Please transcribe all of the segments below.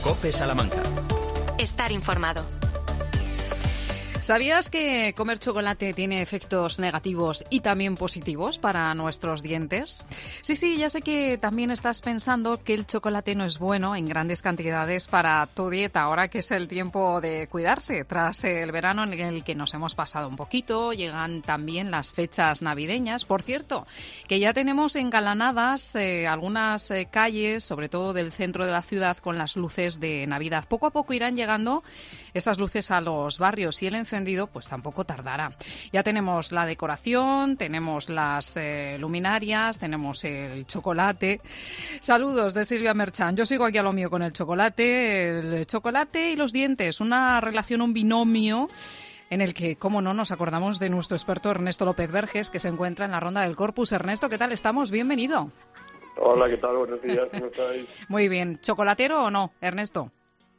COPE Salamanca. Estar informado. ¿Sabías que comer chocolate tiene efectos negativos y también positivos para nuestros dientes? Sí, ya sé que también estás pensando que el chocolate no es bueno en grandes cantidades para tu dieta, ahora que es el tiempo de cuidarse. Tras el verano en el que nos hemos pasado un poquito, llegan también las fechas navideñas. Por cierto, que ya tenemos engalanadas algunas calles, sobre todo del centro de la ciudad, con las luces de Navidad. Poco a poco irán llegando esas luces a los barrios y el encendido pues tampoco tardará. Ya tenemos la decoración, tenemos las luminarias, tenemos el chocolate. Saludos de Silvia Merchan. Yo sigo aquí a lo mío con el chocolate y los dientes. Una relación, un binomio en el que, cómo no, nos acordamos de nuestro experto Ernesto López Verges, que se encuentra en la Ronda del Corpus. Ernesto, ¿qué tal estamos? Bienvenido. Hola, ¿qué tal? Buenos días, ¿cómo estáis? Muy bien. ¿Chocolatero o no, Ernesto?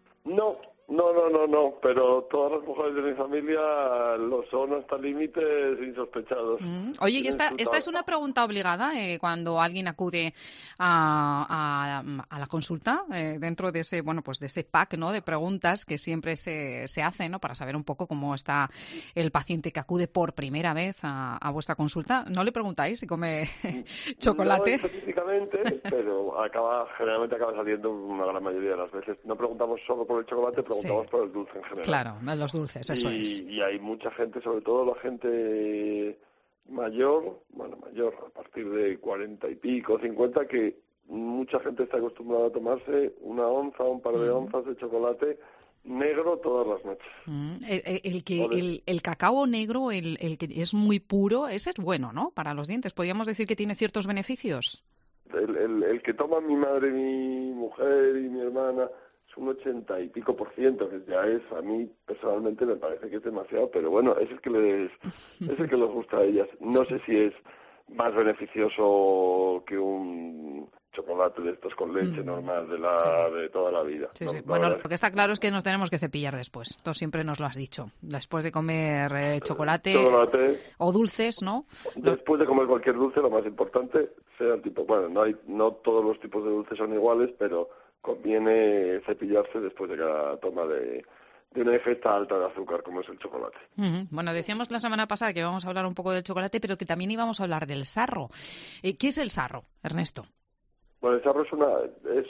No, pero todas las mujeres de mi familia lo son hasta límites insospechados. Oye, y esta es una pregunta obligada cuando alguien acude a la consulta dentro de ese, de ese pack, ¿no?, de preguntas que siempre se hace, ¿no?, para saber un poco cómo está el paciente que acude por primera vez a vuestra consulta. ¿No le preguntáis si come chocolate? No específicamente, pero generalmente acaba saliendo una gran mayoría de las veces. No preguntamos solo por el chocolate, preguntamos por el dulce en general. Claro, los dulces, eso es. Y hay mucha gente, sobre todo la gente mayor, a partir de 40 y pico, 50, que mucha gente está acostumbrada a tomarse una onza, un par de onzas de chocolate negro todas las noches. El cacao negro, el que es muy puro, ese es bueno, ¿no?, para los dientes. ¿Podríamos decir que tiene ciertos beneficios? El que toman mi madre, mi mujer y mi hermana, es un 80 y pico %, que ya es, a mí personalmente me parece que es demasiado, pero bueno, es el que les gusta a ellas. No sé si es más beneficioso que un chocolate de estos con leche normal de toda la vida. Sí. Bueno, lo que está claro es que nos tenemos que cepillar después. Tú siempre nos lo has dicho. Después de comer chocolate o dulces, ¿no? Después de comer cualquier dulce, lo más importante sea el tipo. Bueno, no todos los tipos de dulces son iguales, pero conviene cepillarse después de cada toma de una ingesta alta de azúcar, como es el chocolate. Bueno, decíamos la semana pasada que íbamos a hablar un poco del chocolate, pero que también íbamos a hablar del sarro. ¿Qué es el sarro, Ernesto? Bueno, el sarro es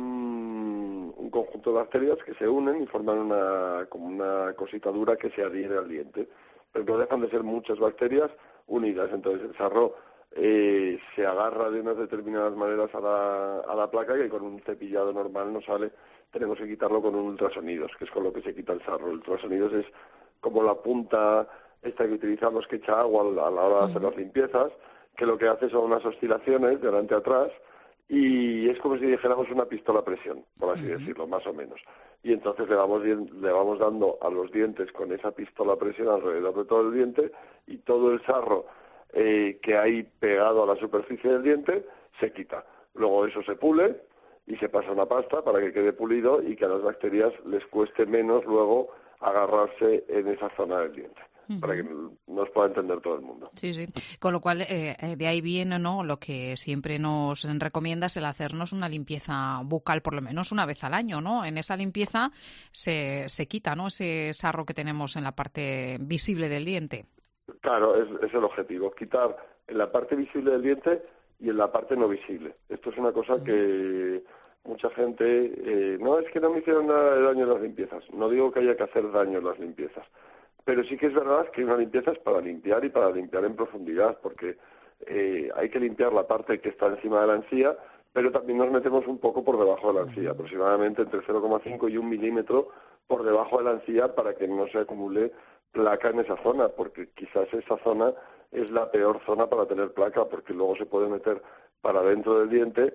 un conjunto de bacterias que se unen y forman como una cosita dura que se adhiere al diente. Pero no dejan de ser muchas bacterias unidas. Entonces el sarro se agarra de unas determinadas maneras a la placa, que con un cepillado normal no sale. Tenemos que quitarlo con un ultrasonidos, que es con lo que se quita el sarro. El ultrasonidos es como la punta esta que utilizamos, que echa agua a la hora de hacer las limpiezas, que lo que hace son unas oscilaciones de delante a atrás, y es como si dijéramos una pistola a presión, por así decirlo, más o menos. Y entonces le vamos dando a los dientes con esa pistola a presión alrededor de todo el diente, y todo el sarro que hay pegado a la superficie del diente se quita. Luego eso se pule y se pasa una pasta para que quede pulido y que a las bacterias les cueste menos luego agarrarse en esa zona del diente, para que nos pueda entender todo el mundo. Sí. Con lo cual, de ahí viene, ¿no?, lo que siempre nos recomiendas, el hacernos una limpieza bucal por lo menos una vez al año, ¿no? En esa limpieza se quita, ¿no?, ese sarro que tenemos en la parte visible del diente. Claro, es el objetivo, quitar en la parte visible del diente y en la parte no visible. Esto es una cosa que mucha gente, no, es que no me hicieron nada de daño en las limpiezas. No digo que haya que hacer daño en las limpiezas, pero sí que es verdad que una limpieza es para limpiar y para limpiar en profundidad, porque hay que limpiar la parte que está encima de la encía, pero también nos metemos un poco por debajo de la encía, aproximadamente entre 0,5 y 1 milímetro por debajo de la encía, para que no se acumule placa en esa zona, porque quizás esa zona es la peor zona para tener placa, porque luego se puede meter para dentro del diente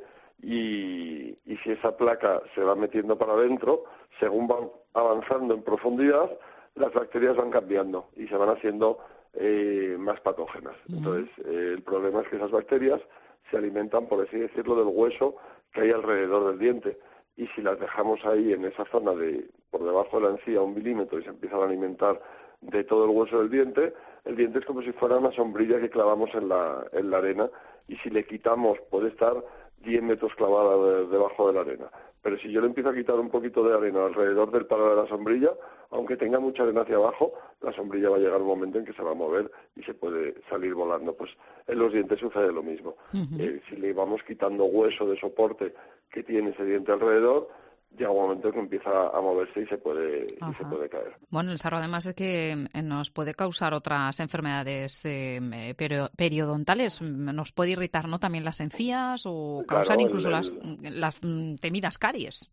y si esa placa se va metiendo para adentro, según van avanzando en profundidad, las bacterias van cambiando y se van haciendo más patógenas. Entonces, el problema es que esas bacterias se alimentan, por así decirlo, del hueso que hay alrededor del diente. Y si las dejamos ahí en esa zona por debajo de la encía 1 milímetro y se empiezan a alimentar de todo el hueso del diente, el diente es como si fuera una sombrilla que clavamos en la arena, y si le quitamos puede estar 10 metros clavada debajo de la arena. Pero si yo le empiezo a quitar un poquito de arena alrededor del palo de la sombrilla, aunque tenga mucha arena hacia abajo, la sombrilla va a llegar un momento en que se va a mover y se puede salir volando. Pues en los dientes sucede lo mismo. Si le vamos quitando hueso de soporte que tiene ese diente alrededor, llega un momento que empieza a moverse y se puede caer. Bueno, el sarro además es que nos puede causar otras enfermedades periodontales. Nos puede irritar, ¿no?, también las encías o causar incluso las temidas caries.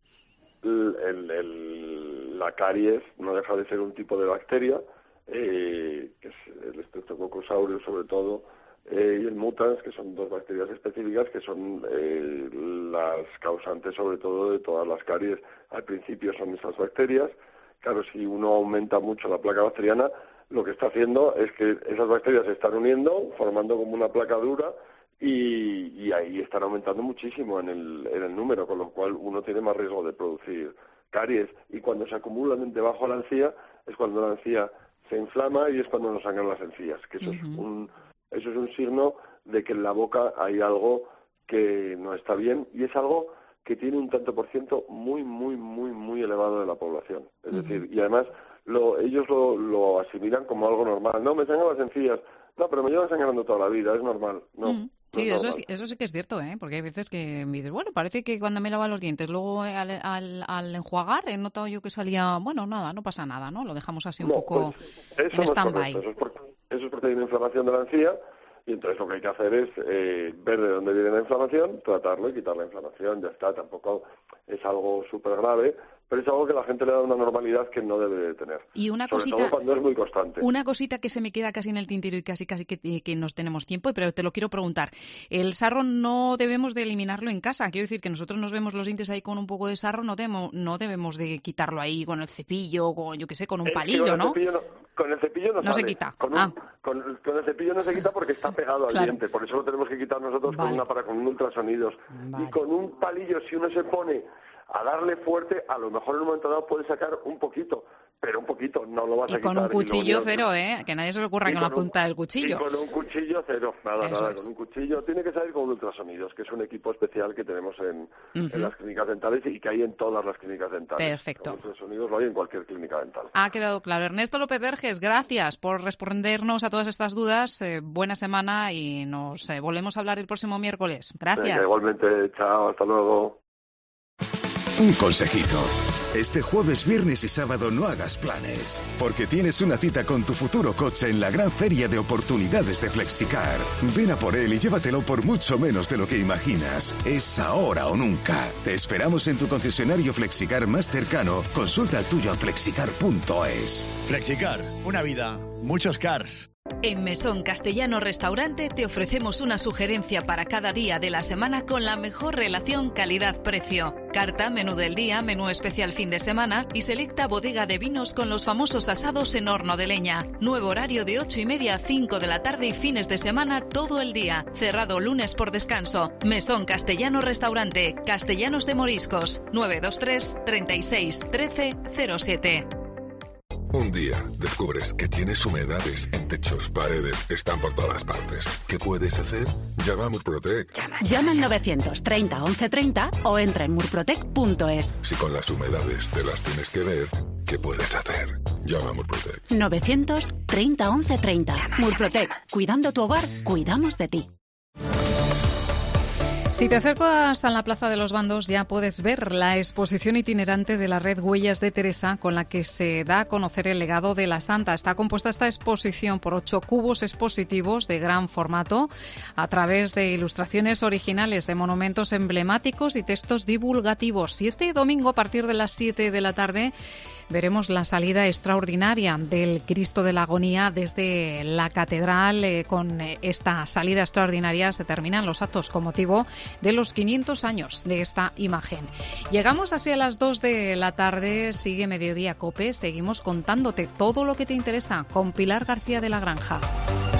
La caries no deja de ser un tipo de bacteria, que es el Streptococcus aureus sobre todo, y el mutans, que son 2 bacterias específicas que son las causantes sobre todo de todas las caries. Al principio son esas bacterias. Claro, si uno aumenta mucho la placa bacteriana, lo que está haciendo es que esas bacterias se están uniendo, formando como una placa dura, y ahí están aumentando muchísimo en el número, con lo cual uno tiene más riesgo de producir caries. Y cuando se acumulan debajo de la encía, es cuando la encía se inflama y es cuando nos sangran las encías, que eso es un signo de que en la boca hay algo que no está bien, y es algo que tiene un tanto por ciento muy, muy, muy, muy elevado de la población. Es decir, y además ellos lo asimilan como algo normal. No, me sangran las encías. No, pero me llevan sangrando toda la vida, es normal. No. Sí, eso sí que es cierto, porque hay veces que me dices, bueno, parece que cuando me lava los dientes, luego al enjuagar he notado yo que salía, bueno, nada, no pasa nada, ¿no? Lo dejamos así un poco en stand-by. Eso es porque hay una inflamación de la encía, y entonces lo que hay que hacer es ver de dónde viene la inflamación, tratarlo y quitar la inflamación, ya está. Tampoco es algo súper grave, pero es algo que la gente le da una normalidad que no debe de tener. Y una sobre cosita, todo cuando es muy constante. Una cosita que se me queda casi en el tintero y casi que nos tenemos tiempo, pero te lo quiero preguntar. El sarro no debemos de eliminarlo en casa. Quiero decir que nosotros nos vemos los dientes ahí con un poco de sarro, no debemos de quitarlo ahí con el cepillo, con, yo qué sé, con un palillo, ¿no? Con el cepillo no sale. Se quita. Con el cepillo no se quita porque está pegado al diente. Por eso lo tenemos que quitar nosotros con un ultrasonidos. Y con un palillo, si uno se pone a darle fuerte, a lo mejor en un momento dado puede sacar un poquito, pero un poquito, no lo vas a quitar. Y con un cuchillo cero, que nadie se le ocurra con la punta del cuchillo. Y con un cuchillo cero, nada, con un cuchillo. Tiene que salir con ultrasonidos, que es un equipo especial que tenemos en las clínicas dentales y que hay en todas las clínicas dentales. Perfecto. Los ultrasonidos lo hay en cualquier clínica dental. Ha quedado claro. Ernesto López Verges, gracias por respondernos a todas estas dudas. Buena semana y nos volvemos a hablar el próximo miércoles. Gracias. Venga, igualmente, chao, hasta luego. Un consejito. Este jueves, viernes y sábado no hagas planes, porque tienes una cita con tu futuro coche en la gran feria de oportunidades de Flexicar. Ven a por él y llévatelo por mucho menos de lo que imaginas. Es ahora o nunca. Te esperamos en tu concesionario Flexicar más cercano. Consulta el tuyo en flexicar.es. Flexicar, una vida, muchos cars. En Mesón Castellano Restaurante te ofrecemos una sugerencia para cada día de la semana con la mejor relación calidad-precio. Carta, menú del día, menú especial fin de semana y selecta bodega de vinos con los famosos asados en horno de leña. Nuevo horario de 8:30 a 5 de la tarde y fines de semana todo el día. Cerrado lunes por descanso. Mesón Castellano Restaurante, Castellanos de Moriscos, 923 36 13 07. Un día descubres que tienes humedades en techos, paredes, están por todas partes. ¿Qué puedes hacer? Llama a Murprotec. Llama al 930 1130 o entra en murprotec.es. Si con las humedades te las tienes que ver, ¿qué puedes hacer? Llama a Murprotec. 930 1130. Murprotec. Cuidando tu hogar, cuidamos de ti. Si te acercas a la Plaza de los Bandos ya puedes ver la exposición itinerante de la red Huellas de Teresa con la que se da a conocer el legado de la santa. Está compuesta esta exposición por 8 cubos expositivos de gran formato a través de ilustraciones originales de monumentos emblemáticos y textos divulgativos. Y este domingo a partir de las 7 de la tarde veremos la salida extraordinaria del Cristo de la Agonía desde la catedral. Con esta salida extraordinaria se terminan los actos con motivo de los 500 años de esta imagen. Llegamos así a las 2 de la tarde, sigue Mediodía COPE, seguimos contándote todo lo que te interesa con Pilar García de la Granja.